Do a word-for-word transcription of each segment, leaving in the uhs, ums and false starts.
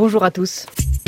bonjour à tous.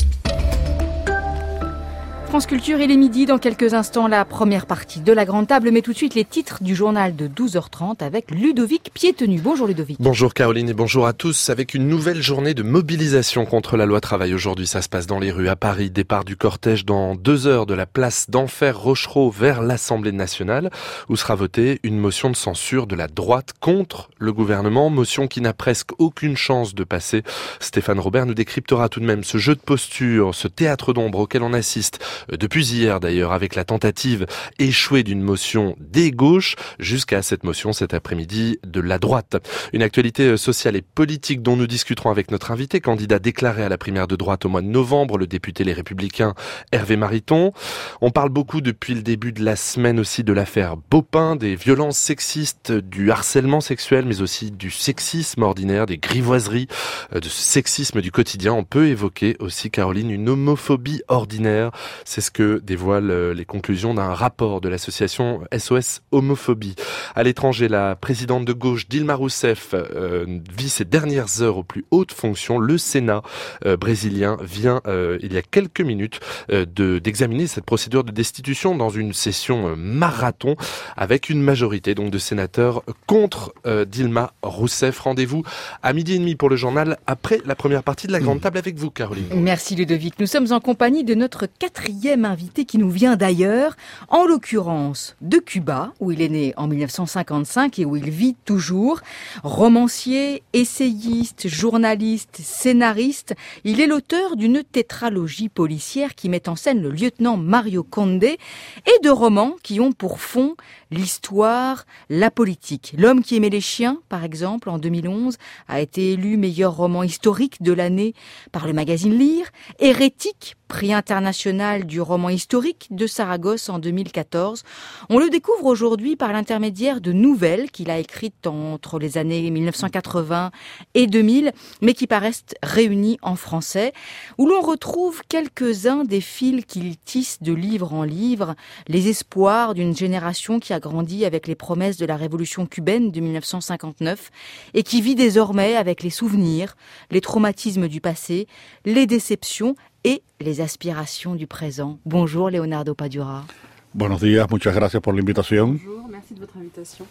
France Culture, il est midi, dans quelques instants la première partie de la grande table, mais tout de suite les titres du journal de douze heures trente avec Ludovic Piétenu. Bonjour Ludovic. Bonjour Caroline et bonjour à tous. Avec une nouvelle journée de mobilisation contre la loi travail aujourd'hui, ça se passe dans les rues à Paris. Départ du cortège dans deux heures de la place d'Enfer Rochereau vers l'Assemblée nationale, où sera votée une motion de censure de la droite contre le gouvernement, motion qui n'a presque aucune chance de passer. Stéphane Robert nous décryptera tout de même ce jeu de posture, ce théâtre d'ombre auquel on assiste depuis hier d'ailleurs, avec la tentative échouée d'une motion des gauches jusqu'à cette motion cet après-midi de la droite. Une actualité sociale et politique dont nous discuterons avec notre invité, candidat déclaré à la primaire de droite au mois de novembre, le député Les Républicains Hervé Mariton. On parle beaucoup depuis le début de la semaine aussi de l'affaire Baupin, des violences sexistes, du harcèlement sexuel, mais aussi du sexisme ordinaire, des grivoiseries, de ce sexisme du quotidien. On peut évoquer aussi, Caroline, une homophobie ordinaire. C'est ce que dévoilent les conclusions d'un rapport de l'association S O S Homophobie. À l'étranger, la présidente de gauche Dilma Rousseff euh, vit ses dernières heures aux plus hautes fonctions. Le Sénat euh, brésilien vient, euh, il y a quelques minutes, euh, de, d'examiner cette procédure de destitution dans une session euh, marathon avec une majorité donc de sénateurs contre euh, Dilma Rousseff. Rendez-vous à midi et demi pour le journal après la première partie de la grande table avec vous, Caroline. Merci Ludovic. Nous sommes en compagnie de notre quatrième invité qui nous vient d'ailleurs, en l'occurrence de Cuba, où il est né en dix-neuf cent cinquante-cinq et où il vit toujours. Romancier, essayiste, journaliste, scénariste, il est l'auteur d'une tétralogie policière qui met en scène le lieutenant Mario Conde et de romans qui ont pour fond l'histoire, la politique. L'homme qui aimait les chiens, par exemple, en deux mille onze, a été élu meilleur roman historique de l'année par le magazine Lire. Hérétique, prix international du roman historique de Saragosse en deux mille quatorze. On le découvre aujourd'hui par l'intermédiaire de nouvelles qu'il a écrites entre les années dix-neuf cent quatre-vingts et deux mille, mais qui paraissent réunies en français, où l'on retrouve quelques-uns des fils qu'il tisse de livre en livre, les espoirs d'une génération qui a grandi avec les promesses de la révolution cubaine de dix-neuf cent cinquante-neuf et qui vit désormais avec les souvenirs, les traumatismes du passé, les déceptions et les aspirations du présent. Bonjour Leonardo Padura. Buenos días, muchas gracias por l'invitation. Bonjour, merci de votre invitation.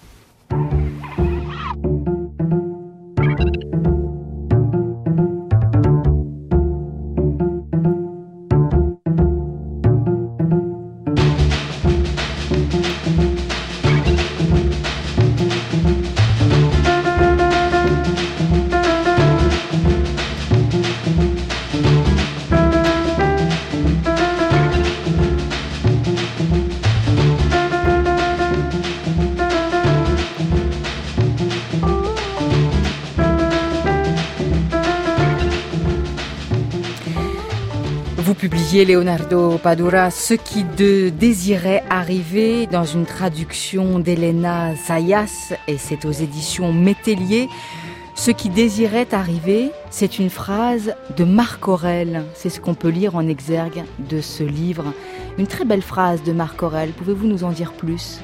Vous publiez, Leonardo Padura, Ce qui de désirait arriver, dans une traduction d'Elena Zayas, et c'est aux éditions Métellier. Ce qui désirait arriver, c'est une phrase de Marc Aurèle. C'est ce qu'on peut lire en exergue de ce livre. Une très belle phrase de Marc Aurèle. Pouvez-vous nous en dire plus?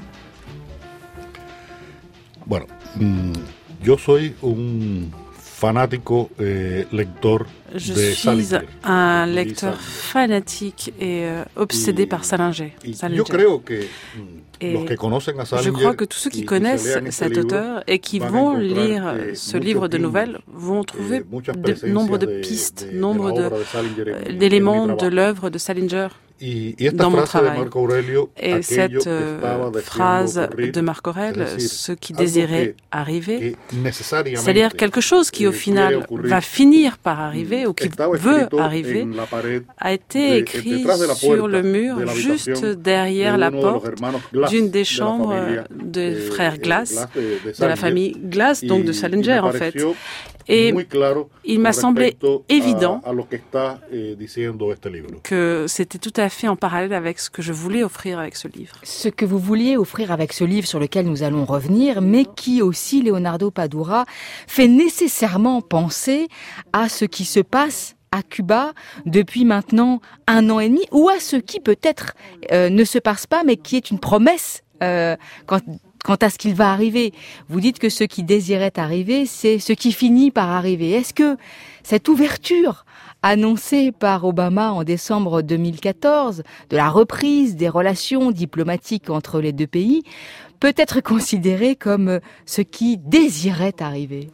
Bueno, yo soy un fanático eh, lector Je de suis Salinger. un lecteur fanatique et euh, obsédé Y- par Salinger. y Salinger. yo creo que mm, Et los que conocen a Je Salinger crois que tous ceux y- qui y se connaissent lean este cet libro auteur et qui van a vont encontrar, lire eh, ce muchos livre de guiños, nouvelles vont trouver eh, muchas de, presencias nombre de de- pistes, de- de nombre la de, obra de Salinger en- euh, en d'éléments mi de trabajo. l'œuvre de Salinger. Y, y esta dans mon frase de travail. Marco Aurelio, Et aquello cette que euh, estaba deseando phrase ocurrir, de Marc Aurèle, es decir, ce qui algo désirait que- arriver, que necesariamente, c'est-à-dire quelque chose qui au eh, final quiere ocurrir, va finir par arriver ou qui estaba veut escrito arriver, en la pared a été de- écrit detrás de la sur puerta le mur, de la juste habitación derrière de la uno de los porte hermanos Glass d'une de des la chambres familia, des eh, frères eh, Glass, Glass de- de de la Salinger. famille Glass, donc de Y- y Salinger me en fait. pareció Et muy claro il m'a con semblé respecto a- évident a lo que está, eh, diciendo este libro. que c'était tout à fait en parallèle avec ce que je voulais offrir avec ce livre. Ce que vous vouliez offrir avec ce livre sur lequel nous allons revenir, mais qui aussi, Leonardo Padura, fait nécessairement penser à ce qui se passe à Cuba depuis maintenant un an et demi, ou à ce qui peut-être euh, ne se passe pas, mais qui est une promesse euh, quant, quant à ce qu'il va arriver. Vous dites que ce qui désirait arriver, c'est ce qui finit par arriver. Est-ce que cette ouverture annoncée par Obama en décembre deux mille quatorze, de la reprise des relations diplomatiques entre les deux pays, peut être considérée comme ce qui désirait arriver?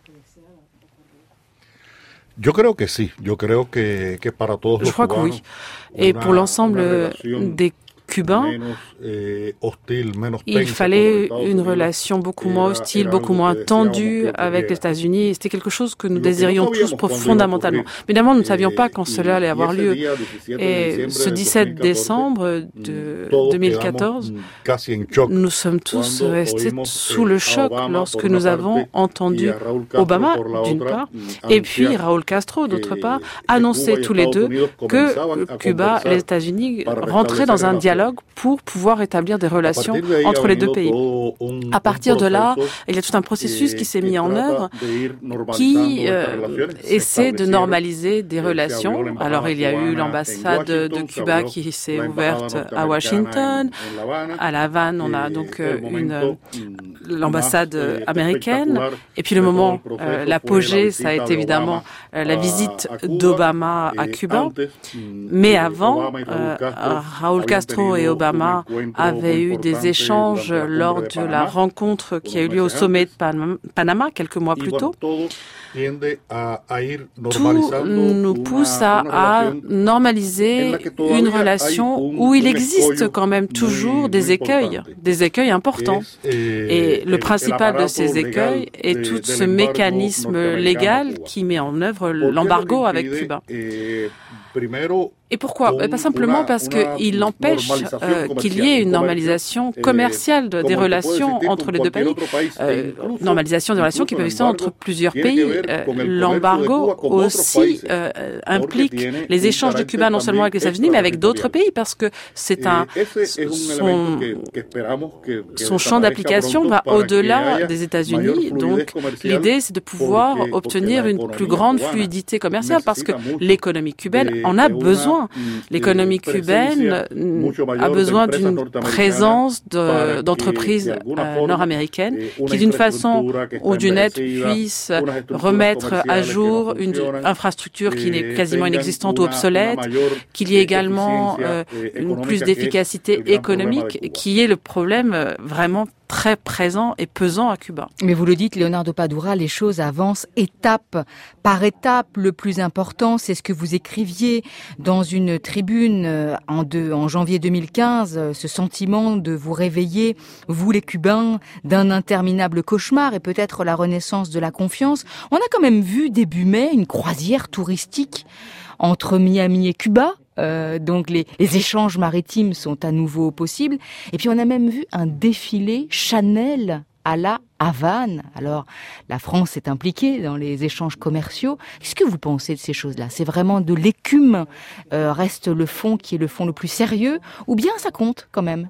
Yo creo que sí. Yo creo que, que para todos Je los crois que cubanos, oui. Et una- pour l'ensemble una relación des Cubains, menos, eh, hostile, menos il tensa fallait con los Estados une Unidos relation beaucoup moins era- hostile, era beaucoup algo moins que deseábamos tendue que avec les ocurriera. États-Unis. C'était quelque chose que nous Lo que no désirions tous sabíamos cuándo fondamentalement. iba a ocurrir. Évidemment, nous ne savions Eh, pas quand y- cela allait y avoir ese lieu. día, diecisiete de Et diciembre ce del dix-sept deux mille quatorze, décembre mm, de todos deux mille quedamos, quatorze, mm, casi en shock nous sommes tous cuando restés oímos, sous eh, le a choc Obama lorsque por una nous avons parte entendu y a Raúl Castro Obama, por la d'une otra, part, mm, et puis anunciar Raúl Castro, d'autre que- part, que annoncer Cuba y tous les Estados deux Unidos que comenzaban a Cuba, conversar les États-Unis para rentraient dans restablecer un relaciones. dialogue pour pouvoir établir des A relations partir de ahí entre ha les deux venido pays. todo un- À un partir de là, proceso, il y a tout un processus eh, qui s'est que mis en trata œuvre de ir normalizando qui estas euh, relaciones. Se essaie de establecieron, normaliser des eh, se relations. abrió la embajada Alors il y a eu cubana en l'ambassade de Washington, se Cuba abrió qui s'est la embajada ouverte à norteamericana Washington. en- en La Habana. À La Havane, on a Eh, donc el euh, une momento, mm, l'ambassade más, eh, américaine. espectacular Et puis le de todo moment, el proceso euh, fue l'apogée, la ça a visita été de évidemment Obama euh, la a- visite a Cuba. d'Obama à Eh, Cuba. antes, mm, Mais eh, avant, Obama y Raúl euh, Castro Raúl habían Castro et tenido Obama un encuentro avaient muy eu des importante échanges durante la lors cumbre de la Panama, rencontre qui a eu unos lieu au meses sommet de antes. Panama, Panama quelques mois Y plus bueno, tôt. todo tiende a, a ir Tout normalizando nous una- pousse à, una à relación en normaliser la que todavía une hay relation un- où il un existe escollo quand même toujours muy- des muy écueils, importante, des écueils importants. que es, eh, Et le el- el principal de aparato ces legal écueils est de- tout del ce embargo mécanisme norteamericano a légal Cuba. qui met en œuvre ¿Por qué lo l'embargo que avec impide? Cuba. Eh, primero, Et pourquoi un- Pas simplement una- parce una qu'il empêche normalisation euh, qu'il y ait commerciale, une un normalisation comercio, commerciale eh, de- como des el que puede relations existir entre con les deux cualquier pays. otro país, e Euh, incluso- normalisation des relations qui incluso peuvent el exister entre embargo plusieurs tiene que pays. ver Euh, con el comercio de L'embargo Cuba con otros aussi países, euh, porque implique tiene les un échanges de carácter Cuba non seulement avec les también États-Unis, mais avec d'autres extraterritorial. pays, parce que c'est un Eh, ese es un son, elemento que- que esperamos que- que son champ desaparezca d'application pronto va para que au-delà haya des mayor États-Unis. fluidez Donc comercial, l'idée, c'est de pouvoir porque- porque obtenir la une economía plus grande cubana fluidité commerciale, parce que necesita mucho l'économie cubaine de- en a de una, besoin. mm, L'économie eh, cubaine presencia mm, mucho mayor a de besoin empresas d'une norteamericanas présence para de- que, d'entreprises de alguna euh, forma, nord-américaines eh, una qui, d'une façon infraestructura que está ou d'une autre, envejecida, puissent unas estructuras remettre à comerciales que jour no une funcionan, infrastructure qui eh, n'est quasiment tengan inexistante ou una- obsolète, una mayor qu'il y ait également eficiencia, euh, eh, une económica, plus que es d'efficacité el gran problema de économique, Cuba. qui est le problème euh, vraiment très présent et pesant à Cuba. Mais vous le dites, Leonardo Padura, les choses avancent étape par étape. Le plus important, c'est ce que vous écriviez dans une tribune euh, en, de, en janvier deux mille quinze, euh, ce sentiment de vous réveiller, vous les Cubains, d'un interminable cauchemar et peut-être la renaissance de la confiance. On a quand même vu début mai une croisière touristique entre Miami et Cuba. Euh, donc les, les échanges maritimes sont à nouveau possibles. Et puis on a même vu un défilé Chanel à la Havane. Alors la France est impliquée dans les échanges commerciaux. Qu'est-ce que vous pensez de ces choses-là? C'est vraiment de l'écume, euh, reste le fond qui est le fond le plus sérieux, ou bien ça compte quand même?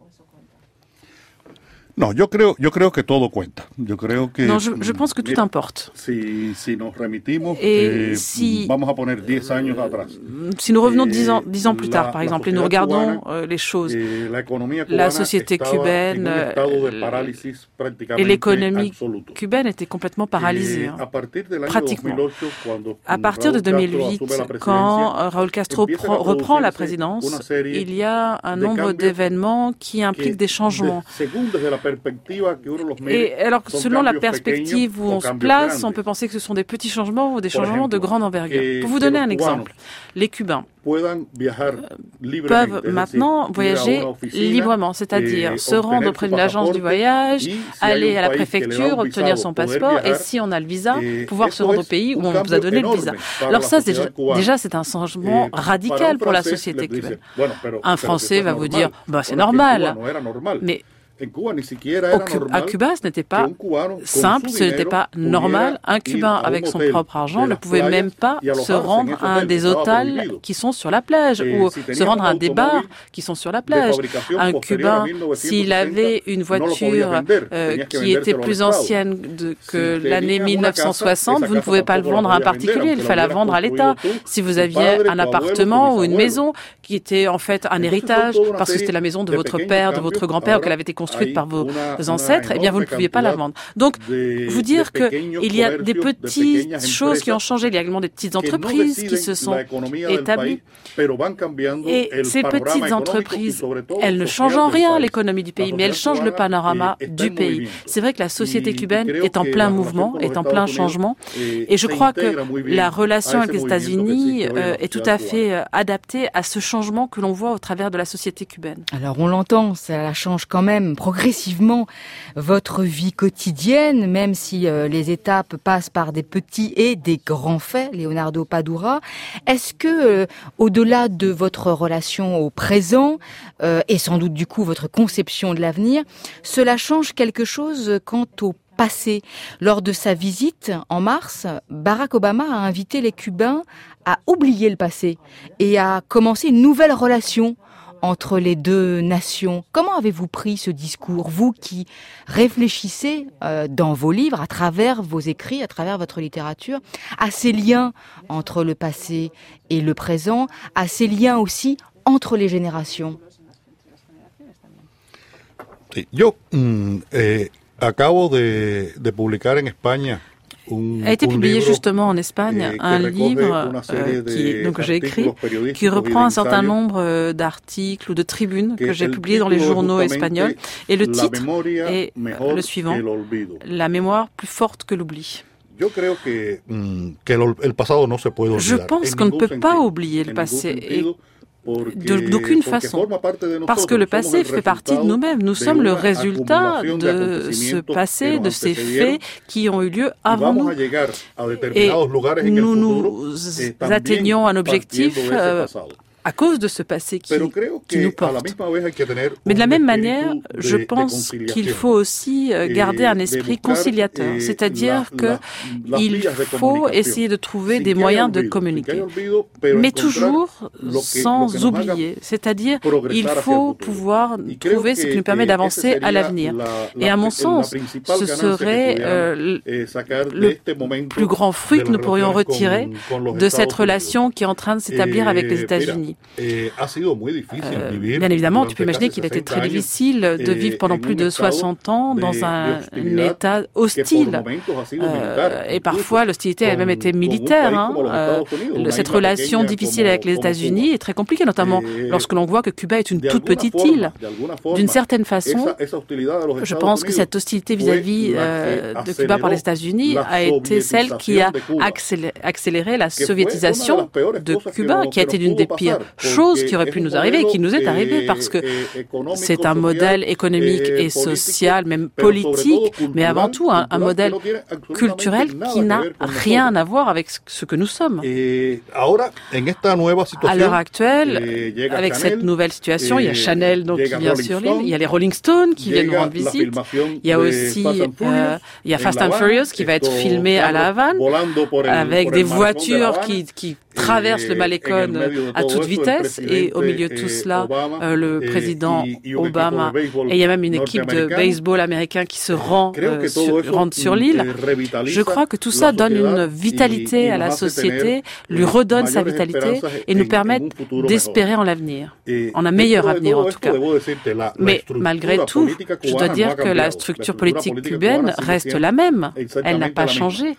No, yo creo, yo creo que todo cuenta. Yo creo que, Non, je, je pense que tout mira, importe. Si, si nos remitimos, Et eh, si- vamos a poner diez años atrás. Si nous revenons Eh, dix ans, dix ans plus la- tard, par la exemple, et nous sociedad regardons cubana, euh, les choses, Eh, la economía la cubana société estaba cubaine, en un estado de euh, parálisis et prácticamente l'économie absoluto. cubaine était complètement paralysée. Eh, hein. a partir del año pratiquement. deux mille huit, cuando À partir de Raúl deux mille Castro huit, asume la quand presidencia, euh, Raúl Castro empiezan prend- a reprend la producirse présidence, una serie il y a un de nombre cambios d'événements qui impliquent que des changements. de- según desde la perspectiva que uno los mire, Et alors, son selon la cambios perspective pequeños où o on se cambios place, grandes. on peut penser que ce sont des petits changements ou des Por changements de ejemplo, grande envergure. que- Pour vous que donner los un cubanos exemple, les Cubains puedan viajar libremente, peuvent es decir, maintenant ir a voyager una oficina, librement, c'est-à-dire eh, se rendre obtener auprès su d'une agence du pasaporte, voyage, y si aller hay à un la país que le da préfecture, un obtenir visado, son poder passeport et viajar, si on a le visa, eh, pouvoir se eso rendre au es pays où un on vous a cambio donné le enorme visa. para Alors la ça, c'est sociedad déjà, cubana. déjà, c'est un changement Eh, para radical un pour la francés, société les dice, cubaine. bueno, pero- Un pero que Français eso va es vous normal. dire, bah, c'est Bueno, es que en normal. Cuba no era normal. Mais En Cuba ni siquiera Au era Cu- à normal Cuba, ce n'était que pas un cubano, con simple, su ce n'était dinero, pas pudiera normal. Un ir Cubain, a un avec son hotel propre argent, de ne las pouvait playas même pas y alojarse se en rendre ese à un hotel, des estaba hôtels prohibido. qui sont sur la plage Eh, ou si se tenía rendre un à des bars automóvil qui sont sur la de plage. fabricación Un posterior a Cubain, mille neuf cent s'il avait une no lo podía voiture vender, euh, tenías que qui était vendérselo al plus Estado. ancienne de- que Si l'année tenías mille neuf cent soixante, una vous ne casa, pouvez esa pas le tampoco la vendre à un podías vender, particulier, il aunque fallait la la vendre à hubieras l'État. construido tú, Si vous tu aviez padre, un tu abuelo, appartement tu ou une bisabuelo. maison qui était en fait un héritage, parce que c'était la maison de votre père, de votre grand-père, qu'elle avait été construite par vos ancêtres, eh bien vous ne pouviez pas la vendre. Donc, vous dire qu'il y a des petites choses qui ont changé, il y a également des petites entreprises qui se sont établies. Et ces petites entreprises, elles ne changent en rien l'économie du pays, mais elles changent le panorama du pays. C'est vrai que la société cubaine est en plein mouvement, est en plein changement, et je crois que la relation avec les États-Unis euh, est tout à fait euh, adaptée à ce changement que l'on voit au travers de la société cubaine. Alors on l'entend, ça change quand même progressivement votre vie quotidienne, même si euh, les étapes passent par des petits et des grands faits, Leonardo Padura. Est-ce que, euh, au-delà de votre relation au présent, euh, et sans doute du coup votre conception de l'avenir, cela change quelque chose quant au passé? Lors de sa visite en mars, Barack Obama a invité les Cubains à oublier le passé et à commencer une nouvelle relation entre les deux nations. Comment avez-vous pris ce discours, vous qui réfléchissez euh, dans vos livres, à travers vos écrits, à travers votre littérature, à ces liens entre le passé et le présent, à ces liens aussi entre les générations? Yo, mm, eh, acabo de, de publicar en España a été publié justement en Espagne un livre euh, qui, donc, que j'ai écrit, qui reprend un certain nombre d'articles ou de tribunes que j'ai publiés dans les journaux espagnols. Et le titre est le suivant, La mémoire plus forte que l'oubli. Je pense qu'on ne peut pas oublier le passé. Et d'aucune façon, parce que le passé fait partie de nous-mêmes. Nous sommes le résultat de ce passé, de ces faits qui ont eu lieu avant nous. Et nous nous atteignons un objectif euh, à cause de ce passé qui, qui nous porte. Mais de la même manière, je pense qu'il faut aussi garder un esprit conciliateur, c'est-à-dire qu'il faut essayer de trouver des moyens de communiquer, mais toujours sans oublier, c'est-à-dire il faut pouvoir trouver ce qui nous permet d'avancer à l'avenir. Et à mon sens, ce serait euh, le plus grand fruit que nous pourrions retirer de cette relation qui est en train de s'établir avec les États-Unis. Euh, bien évidemment, tu peux imaginer qu'il était très difficile de vivre pendant plus de soixante ans dans un, un état hostile. Euh, et parfois, l'hostilité elle-même était militaire. Hein. Euh, cette relation difficile avec les États-Unis est très compliquée, notamment lorsque l'on voit que Cuba est une toute petite île. D'une certaine façon, je pense que cette hostilité vis-à-vis euh, de Cuba par les États-Unis a été celle qui a accéléré, accéléré la soviétisation de Cuba, qui a été l'une des pires chose qui aurait pu nous arriver et qui nous est arrivée parce que c'est un modèle économique et social, même politique, mais avant tout un, un modèle culturel qui n'a rien à voir avec ce que nous sommes. À l'heure actuelle, avec cette nouvelle situation, il y a Chanel donc, qui vient sur l'île, il y a les Rolling Stones qui viennent nous rendre visite, il y a aussi euh, il y a Fast and Furious qui va être filmé à La Havane avec des voitures qui, qui traversent le Malecón à toute vitesse et au milieu de tout cela, euh, le président Obama et il y a même une équipe de baseball américain qui se rend, euh, sur, rentre sur l'île. Je crois que tout ça donne une vitalité à la société, lui redonne sa vitalité et nous permet d'espérer en l'avenir, en un meilleur avenir en tout cas. Mais malgré tout, je dois dire que la structure politique cubaine reste la même. Elle n'a pas changé.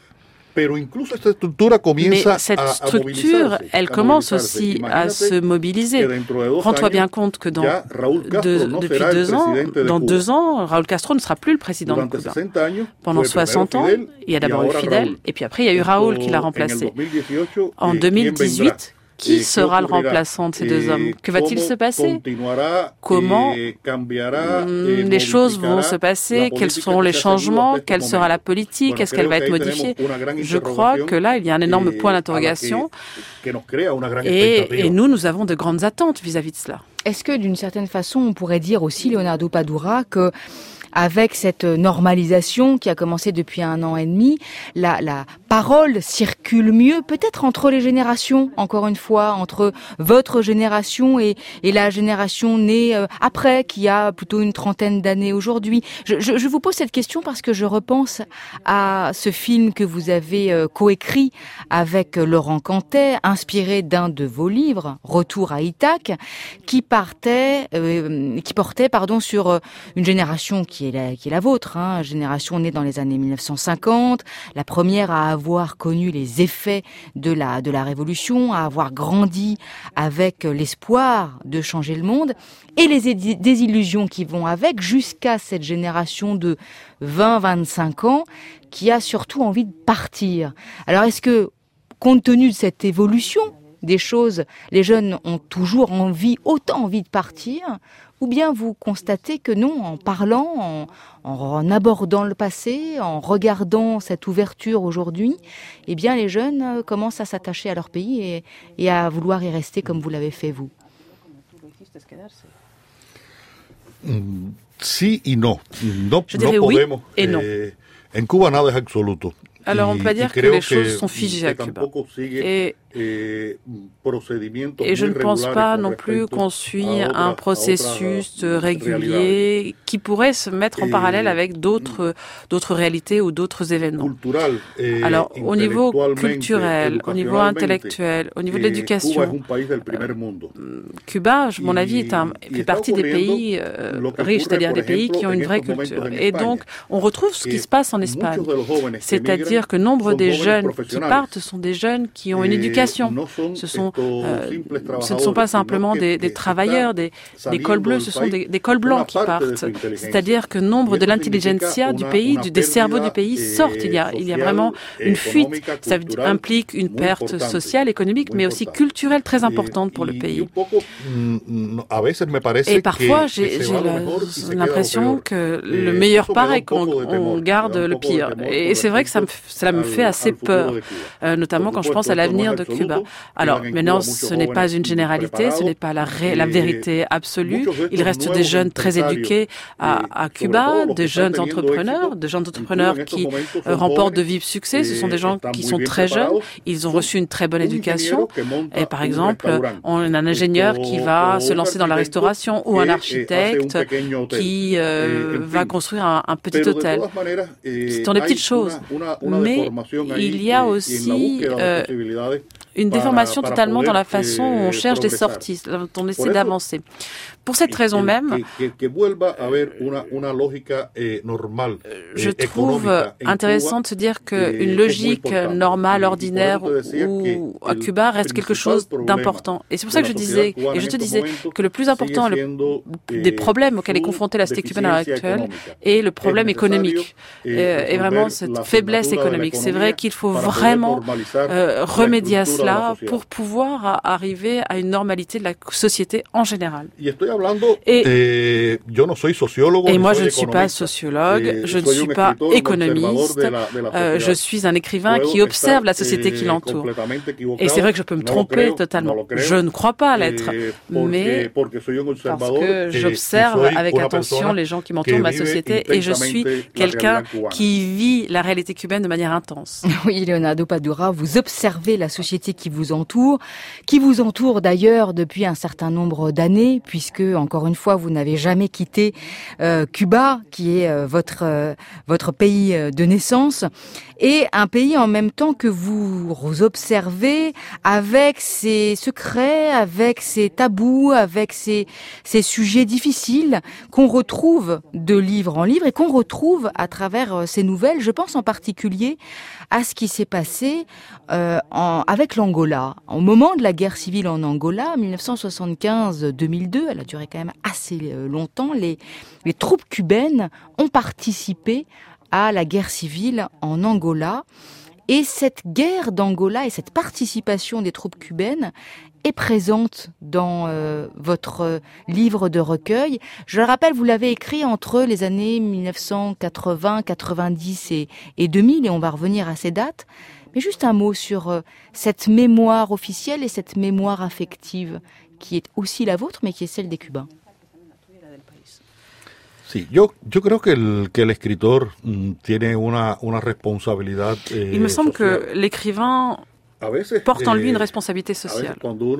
Mais cette structure, elle commence aussi à se mobiliser. Rends-toi bien compte que dans deux, depuis deux ans, dans deux ans, Raúl Castro ne sera plus le président de Cuba. Pendant soixante ans, il y a d'abord eu Fidel, et puis après il y a eu Raúl qui l'a remplacé. En deux mille dix-huit, qui sera le remplaçant de ces deux hommes? Que va-t-il se passer? Comment les choses vont se passer? Quels seront les changements? Quelle sera la politique? Est-ce qu'elle va être modifiée? Je crois que là, il y a un énorme point d'interrogation et, et nous, nous avons de grandes attentes vis-à-vis de cela. Est-ce que d'une certaine façon, on pourrait dire aussi, Leonardo Padura, que avec cette normalisation qui a commencé depuis un an et demi, la, la parole circule mieux, peut-être entre les générations, encore une fois, entre votre génération et, et la génération née euh, après, qui a plutôt une trentaine d'années aujourd'hui. Je, je, je vous pose cette question parce que je repense à ce film que vous avez euh, coécrit avec Laurent Cantet, inspiré d'un de vos livres, Retour à Ithaque, qui partait, euh, qui portait, pardon, sur euh, une génération qui est la, qui est la vôtre, hein, génération née dans les années mille neuf cent cinquante, la première à avoir connu les effets de la de la Révolution, à avoir grandi avec l'espoir de changer le monde et les désillusions qui vont avec, jusqu'à cette génération de vingt à vingt-cinq ans qui a surtout envie de partir. Alors est-ce que, compte tenu de cette évolution des choses, les jeunes ont toujours envie, autant envie de partir, ou bien vous constatez que non, en parlant, en, en abordant le passé, en regardant cette ouverture aujourd'hui, eh bien les jeunes commencent à s'attacher à leur pays et, et à vouloir y rester comme vous l'avez fait vous? Sí y no. No, Je dirais no oui podemos. et non. Eh, en Cuba nada es absoluto. Alors, on peut pas dire que les choses sont figées à Cuba. Et, et je ne pense pas non plus qu'on suit un processus régulier qui pourrait se mettre en parallèle avec d'autres, d'autres réalités ou d'autres événements. Alors, au niveau culturel, au niveau intellectuel, au niveau de l'éducation, Cuba, à mon avis, est un, fait partie des pays euh, riches, c'est-à-dire des pays qui ont une vraie culture. Et donc, on retrouve ce qui se passe en Espagne. C'est-à-dire que nombre des jeunes qui partent sont des jeunes qui ont une éducation. Ce, sont, euh, ce ne sont pas simplement des, des travailleurs, des, des cols bleus, ce sont des, des cols blancs qui partent. C'est-à-dire que nombre de l'intelligentsia du pays, du, des cerveaux du pays sortent. Il y a, il y a vraiment une fuite. Ça implique une perte sociale, économique, mais aussi culturelle très importante pour le pays. Et parfois, j'ai, j'ai la, l'impression que le meilleur part est qu'on on garde le pire. Et c'est vrai que ça me, ça me fait assez peur, euh, notamment quand je pense à l'avenir de Cuba. Alors, maintenant, ce n'est pas une généralité, ce n'est pas la, ré, la vérité absolue. Il reste des jeunes très éduqués à, à Cuba, de jeunes entrepreneurs, de jeunes entrepreneurs qui euh, remportent de vifs succès. Ce sont des gens qui sont très jeunes, ils ont reçu une très bonne éducation. Et par exemple, on a un ingénieur qui va se lancer dans la restauration ou un architecte qui euh, va construire un, un petit hôtel. Ce sont des petites choses. Mais il y a aussi euh, une déformation totalement dans la façon où on cherche des sorties, dont on essaie d'avancer. Pour cette raison même, je trouve intéressant de se dire qu'une logique normale, ordinaire ou à Cuba reste quelque chose d'important. Et c'est pour ça que je disais, et je te disais, que le plus important le, des problèmes auxquels est confrontée la société cubaine à l'heure actuelle est le problème économique, et, et vraiment cette faiblesse économique. C'est vrai qu'il faut vraiment euh, remédier à cela pour pouvoir arriver à une normalité de la société en général. Et, et moi, je ne suis pas sociologue, je ne suis pas économiste, euh, je suis un écrivain qui observe la société qui l'entoure. Et c'est vrai que je peux me tromper totalement. Je ne crois pas l'être, mais parce que j'observe avec attention les gens qui m'entourent, ma société, et je suis quelqu'un qui vit la réalité cubaine de manière intense. Oui, Leonardo Padura, vous observez la société qui vous entoure, qui vous entoure d'ailleurs depuis un certain nombre d'années, puisque, encore une fois, vous n'avez jamais quitté euh, Cuba, qui est euh, votre euh, votre pays de naissance, et un pays en même temps que vous observez avec ses secrets, avec ses tabous, avec ses, ses sujets difficiles qu'on retrouve de livre en livre et qu'on retrouve à travers ces nouvelles. Je pense en particulier à ce qui s'est passé euh, en, avec l'Angola. Au moment de la guerre civile en Angola, mille neuf cent soixante-quinze à deux mille deux, elle a duré quand même assez longtemps, les, les troupes cubaines ont participé à la guerre civile en Angola. Et cette guerre d'Angola et cette participation des troupes cubaines est présente dans euh, votre livre de recueil. Je le rappelle, vous l'avez écrit entre les années mille neuf cent quatre-vingts, quatre-vingt-dix et, et deux mille, et on va revenir à ces dates. Mais juste un mot sur euh, cette mémoire officielle et cette mémoire affective qui est aussi la vôtre, mais qui est celle des Cubains. Sí, yo, yo creo que el, que el escritor mm, tiene una, una responsabilidad eh, Il me semble social. que l'écrivain porte en lui une responsabilité sociale.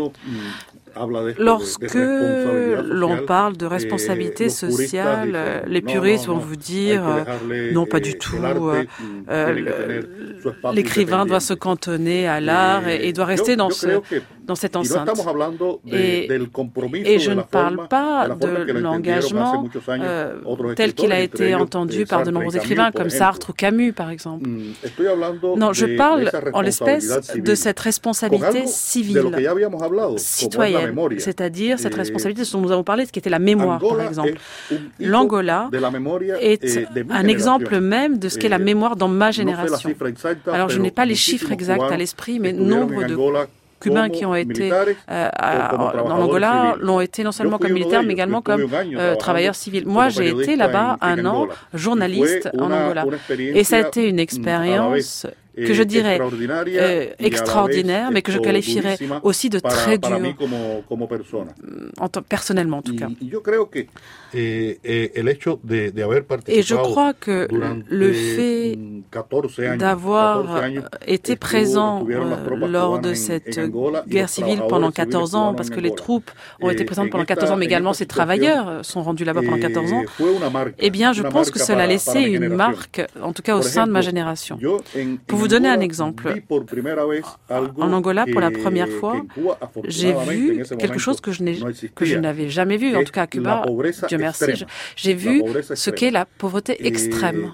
Lorsque l'on parle de responsabilité sociale, les puristes vont vous dire euh, non, pas du tout, euh, euh, l'écrivain doit se cantonner à l'art et, et doit rester dans, ce, dans cette enceinte. Et, et je ne parle pas de l'engagement euh, tel qu'il a été entendu par de nombreux écrivains comme Sartre ou Camus, par exemple. Non, je parle en l'espèce de cette responsabilité civile, citoyenne, c'est-à-dire cette responsabilité dont nous avons parlé, ce qui était la mémoire, par exemple. L'Angola est un exemple même de ce qu'est la mémoire dans ma génération. Alors, je n'ai pas les chiffres exacts à l'esprit, mais nombre de Cubains qui ont été euh, en Angola l'ont été non seulement comme militaires, mais également comme euh, travailleurs civils. Moi, j'ai été là-bas un an, journaliste en Angola. Et ça a été une expérience que je dirais euh, extraordinaire, mais que je qualifierais aussi de très dure, en t- personnellement en tout cas. Et je crois que le fait d'avoir été présent euh, lors de cette guerre civile pendant quatorze ans, parce que les troupes ont été présentes pendant quatorze ans, mais également ces travailleurs sont rendus là-bas pendant quatorze ans, eh bien je pense que cela a laissé une marque, en tout cas au sein de ma génération. Pour vous donner un exemple, en Angola, pour la première fois, j'ai vu quelque chose que je, n'ai, que je n'avais jamais vu, en tout cas à Cuba, Dieu merci, je, j'ai vu ce qu'est la pauvreté extrême.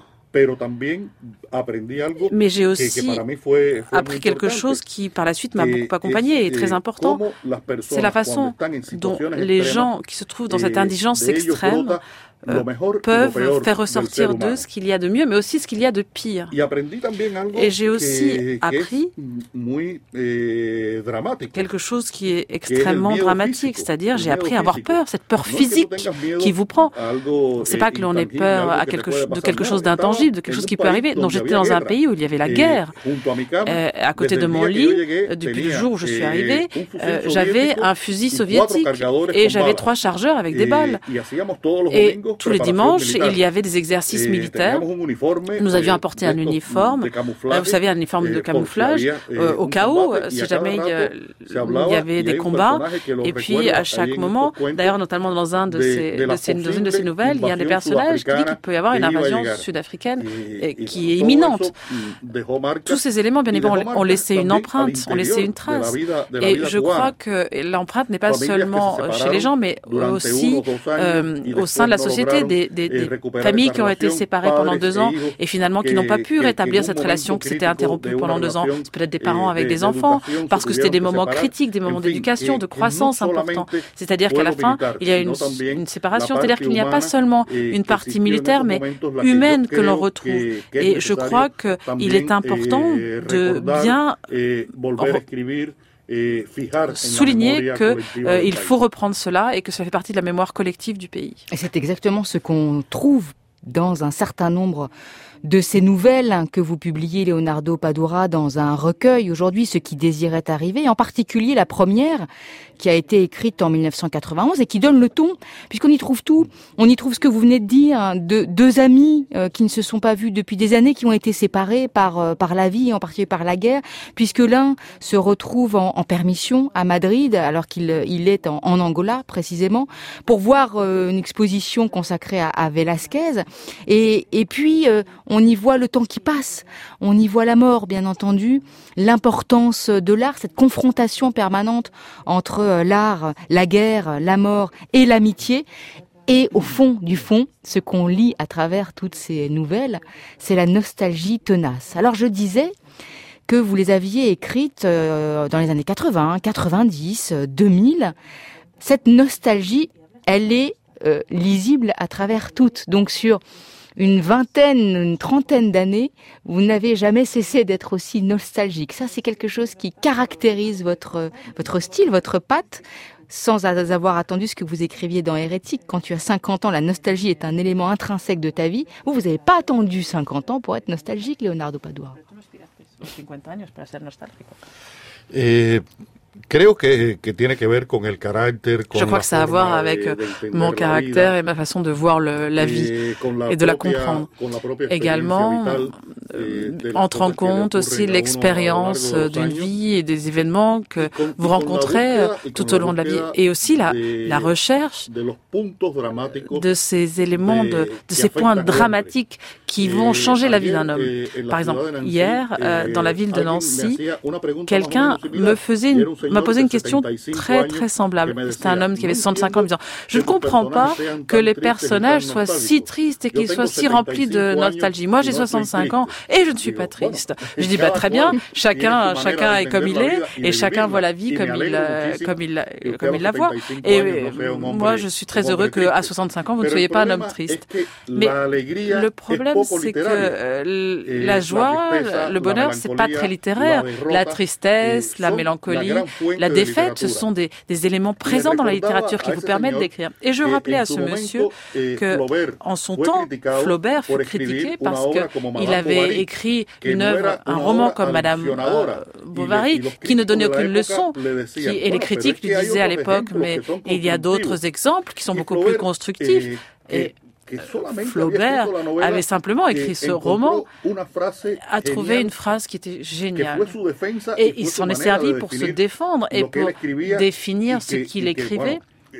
Mais j'ai aussi appris quelque chose qui, par la suite, m'a beaucoup accompagné et est très important. C'est la façon dont les gens qui se trouvent dans cette indigence extrême Euh, peuvent faire ressortir d'eux ce qu'il y a de mieux, mais aussi ce qu'il y a de pire. Et j'ai aussi appris quelque chose qui est extrêmement dramatique, c'est-à-dire j'ai appris à avoir peur, cette peur physique qui vous prend. C'est pas que l'on ait peur à quelque, de quelque chose d'intangible, de quelque chose qui peut arriver. Non, j'étais dans un pays où il y avait la guerre. Euh, à côté de mon lit, depuis le jour où je suis arrivée, euh, j'avais un fusil soviétique et j'avais trois chargeurs avec des balles. Et tous les dimanches, il y avait des exercices militaires. Nous avions apporté un uniforme, vous savez, un uniforme de camouflage, euh, au cas où, si jamais euh, il y avait des combats. Et puis, à chaque moment, d'ailleurs, notamment dans, un de ces, de ces, dans une de ces nouvelles, il y a des personnages qui disent qu'il peut y avoir une invasion sud-africaine et qui est imminente. Tous ces éléments, bien évidemment, ont laissé une empreinte, ont laissé une trace. Et je crois que l'empreinte n'est pas seulement chez les gens, mais aussi euh, au sein de la société. Des, des, des familles qui ont été séparées pendant deux ans et finalement qui n'ont pas pu rétablir cette relation qui s'était interrompue pendant deux ans. C'est peut-être des parents avec des enfants, parce que c'était des moments critiques, des moments d'éducation, de croissance importants. C'est-à-dire qu'à la fin, il y a une, une séparation. C'est-à-dire qu'il n'y a pas seulement une partie militaire, mais humaine que l'on retrouve. Et je crois qu'il est important de bien souligner qu'il euh, faut reprendre cela et que ça fait partie de la mémoire collective du pays. Et c'est exactement ce qu'on trouve dans un certain nombre de ces nouvelles que vous publiez, Leonardo Padura, dans un recueil aujourd'hui, Ce qui désirait arriver, en particulier la première qui a été écrite en dix-neuf cent quatre-vingt-onze et qui donne le ton, puisqu'on y trouve tout. On y trouve ce que vous venez de dire, de, deux amis euh, qui ne se sont pas vus depuis des années, qui ont été séparés par euh, par la vie, en particulier par la guerre, puisque l'un se retrouve en, en permission à Madrid, alors qu'il il est en, en Angola précisément, pour voir euh, une exposition consacrée à, à Velázquez. Et, et puis euh, on y voit le temps qui passe, on y voit la mort, bien entendu, l'importance de l'art, cette confrontation permanente entre l'art, la guerre, la mort et l'amitié. Et au fond du fond, ce qu'on lit à travers toutes ces nouvelles, c'est la nostalgie tenace. Alors je disais que vous les aviez écrites dans les années quatre-vingts, quatre-vingt-dix, deux mille. Cette nostalgie, elle est euh, lisible à travers toutes. Donc sur une vingtaine, une trentaine d'années, vous n'avez jamais cessé d'être aussi nostalgique. Ça, c'est quelque chose qui caractérise votre votre style, votre patte, sans avoir attendu ce que vous écriviez dans Hérétique. Quand tu as cinquante ans, la nostalgie est un élément intrinsèque de ta vie. Vous, vous n'avez pas attendu cinquante ans pour être nostalgique, Leonardo Padura. Eh, Creo que, que tiene que ver con el carácter, con Je crois que ça a à voir avec mon caractère et ma façon de voir le, la vie et de la comprendre. Également, euh, entre en compte aussi l'expérience d'une vie et des événements que vous rencontrez tout au long de la vie. Et aussi la, la recherche de ces éléments, de, de ces points dramatiques qui vont changer la vie d'un homme. Par exemple, hier, euh, dans la ville de Nancy, quelqu'un me faisait une, m'a posé une question très très semblable. C'était un homme qui avait soixante-cinq ans, me disant « Je ne comprends pas que les personnages soient si tristes et qu'ils soient si remplis de nostalgie. Moi, j'ai soixante-cinq ans et je ne suis pas triste. » Je dis bah, « Très bien, chacun chacun est comme il est et chacun voit la vie comme il comme il comme il la voit. Et euh, moi, je suis très heureux qu'à soixante-cinq ans, vous ne soyez pas un homme triste. Mais le problème, c'est que euh, la joie, le bonheur, c'est pas très littéraire. La tristesse, la mélancolie, la défaite, ce sont des, des éléments présents dans la littérature qui vous permettent d'écrire. Et je rappelais à ce monsieur que, en son temps, Flaubert fut critiqué parce qu'il avait écrit une œuvre, un roman comme Madame euh, Bovary, qui ne donnait aucune leçon. Qui, et les critiques lui disaient à l'époque, mais il y a d'autres exemples qui sont beaucoup plus constructifs. Et Flaubert avait simplement écrit ce roman, a trouvé une phrase qui était géniale. Et il s'en est servi pour se défendre et pour définir ce qu'il écrivait.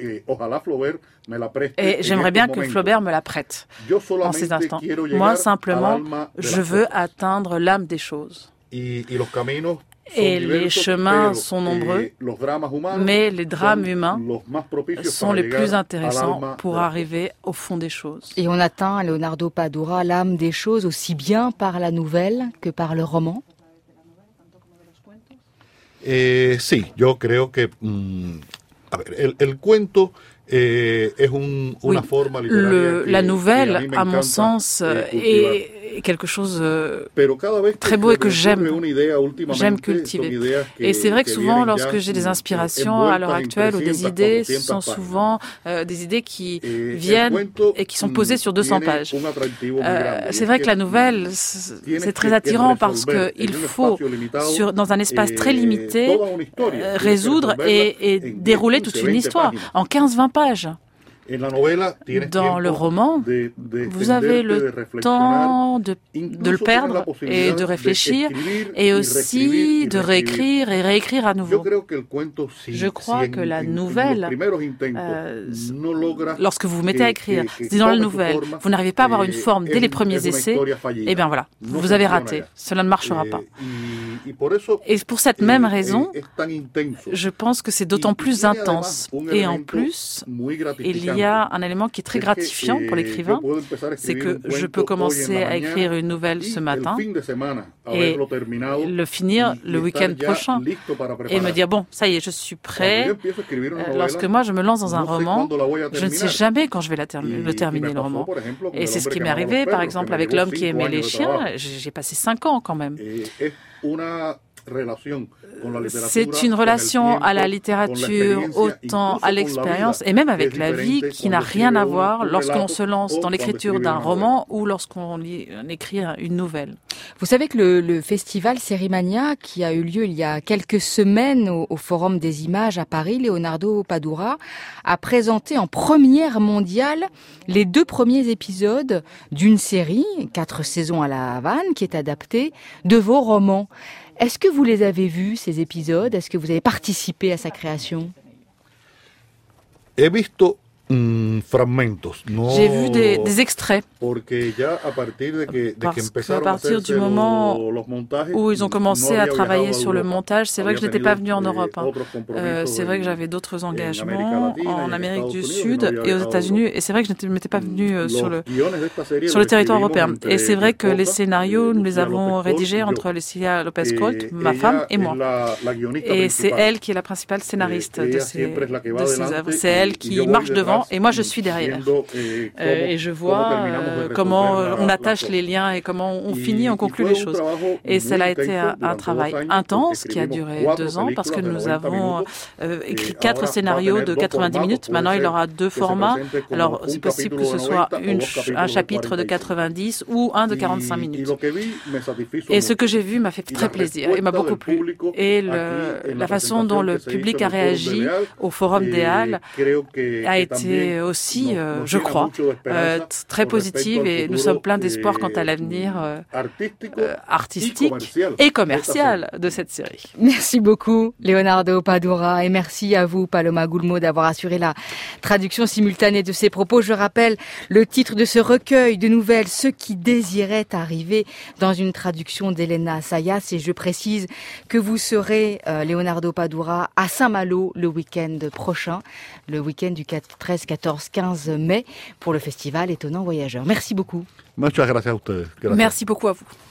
Et j'aimerais bien que Flaubert me la prête en ces instants. Moi, simplement, je veux atteindre l'âme des choses. Et les chemins sont nombreux, mais les drames humains sont les plus intéressants pour arriver au fond des choses. Et on atteint, Leonardo Padura, l'âme des choses aussi bien par la nouvelle que par le roman? Eh, sí, yo creo que mm, a ver, el, el cuento eh, es un, una oui, forma literaria le, que, la nouvelle, que à mon sens, est quelque chose de très beau et que j'aime, j'aime cultiver. Et c'est vrai que souvent, lorsque j'ai des inspirations à l'heure actuelle ou des idées, ce sont souvent euh, des idées qui viennent et qui sont posées sur deux cents pages. Euh, c'est vrai que la nouvelle, c'est très attirant parce qu'il faut, sur, dans un espace très limité, euh, résoudre et, et dérouler toute une histoire en quinze vingt pages. Dans le roman, vous avez le temps de, de le perdre et de réfléchir et aussi de réécrire et réécrire à nouveau. Je crois que la nouvelle, euh, lorsque vous vous mettez à écrire, si dans la nouvelle, vous n'arrivez pas à avoir une forme dès les premiers essais, eh bien voilà, vous avez raté. Cela ne marchera pas. Et pour cette même raison, je pense que c'est d'autant plus intense. Et en plus, il y a un élément qui est très gratifiant pour l'écrivain, c'est que je peux commencer à écrire une nouvelle ce matin et le finir le week-end prochain et me dire, bon, ça y est, je suis prêt. Lorsque moi, je me lance dans un roman, je ne sais jamais quand je vais la ter- le terminer, le roman. Et c'est ce qui m'est arrivé, par exemple, avec L'homme qui aimait les chiens. J'ai passé cinq ans quand même. C'est une relation à la littérature, au temps, à l'expérience et même avec la vie qui n'a rien à voir lorsqu'on se lance dans l'écriture d'un roman ou lorsqu'on lit, on écrit une nouvelle. Vous savez que le, le festival Sérimania, qui a eu lieu il y a quelques semaines au, au Forum des Images à Paris, Leonardo Padura a présenté en première mondiale les deux premiers épisodes d'une série, quatre saisons à la Havane, qui est adaptée de vos romans. Est-ce que vous les avez vus, ces épisodes? Est-ce que vous avez participé à sa création? He visto mm, fragmentos. No, J'ai vu des, des extraits. Parce qu'à partir du moment où ils ont commencé à travailler sur le montage, c'est vrai que je n'étais pas venu en Europe. Hein. Euh, c'est vrai que j'avais d'autres engagements en Amérique du Sud et aux États-Unis. Et c'est vrai que je ne m'étais pas venu sur le, sur le territoire européen. Et c'est vrai que les scénarios, nous les avons rédigés entre Lucia Lopez-Colt, ma femme, et moi. Et c'est elle qui est la principale scénariste de ces, de ces œuvres. C'est elle qui marche devant devant et moi je suis derrière. Euh, et je vois euh, comment on attache les liens et comment on finit, on conclut les choses. Et cela a été un, un travail intense qui a duré deux ans parce que nous avons euh, écrit quatre scénarios de quatre-vingt-dix minutes. Maintenant, il aura deux formats. Alors, c'est possible que ce soit une, un chapitre de quatre-vingt-dix ou un de quarante-cinq minutes. Et ce que j'ai vu m'a fait très plaisir et m'a beaucoup plu. Et le, la façon dont le public a réagi au Forum des Halles a été aussi, euh, je crois, euh, très positive et nous sommes pleins d'espoir quant à l'avenir euh, euh, artistique et commercial de cette série. Merci beaucoup, Leonardo Padura, et merci à vous, Paloma Gulmo, d'avoir assuré la traduction simultanée de ces propos. Je rappelle le titre de ce recueil de nouvelles, Ceux qui désiraient arriver, dans une traduction d'Elena Sayas, et je précise que vous serez, euh, Leonardo Padura, à Saint-Malo le week-end prochain, le week-end du treize, quatorze, quinze mai, pour le festival Étonnant Voyageur. Merci beaucoup. Muchas gracias a ustedes. Gracias. Merci beaucoup à vous.